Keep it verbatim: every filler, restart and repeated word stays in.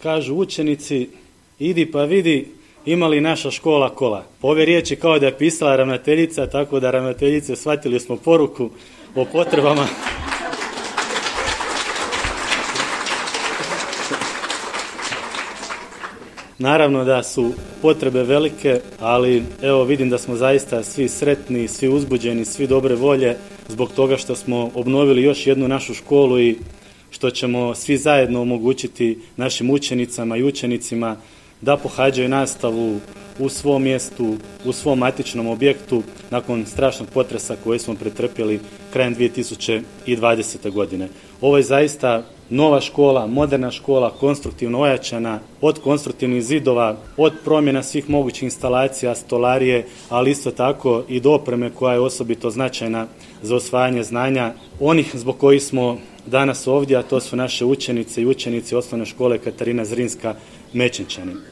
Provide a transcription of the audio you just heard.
kažu učenici, idi pa vidi ima li naša škola kola. Po ove riječi kao da je pisala ravnateljica, tako da ravnateljice shvatili smo poruku o potrebama. Naravno da su potrebe velike, ali evo vidim da smo zaista svi sretni, svi uzbuđeni, svi dobre volje zbog toga što smo obnovili još jednu našu školu i što ćemo svi zajedno omogućiti našim učenicama i učenicima da pohađaju nastavu u svom mjestu, u svom matičnom objektu nakon strašnog potresa koji smo pretrpjeli krajem dvije tisuće dvadesete. godine. Ovo je zaista nova škola, moderna škola, konstruktivno ojačana, od konstruktivnih zidova, od promjena svih mogućih instalacija, stolarije, ali isto tako i do opreme koja je osobito značajna za osvajanje znanja onih zbog kojih smo danas ovdje, a to su naše učenice i učenici osnovne škole Katarina Zrinska Mečenčani.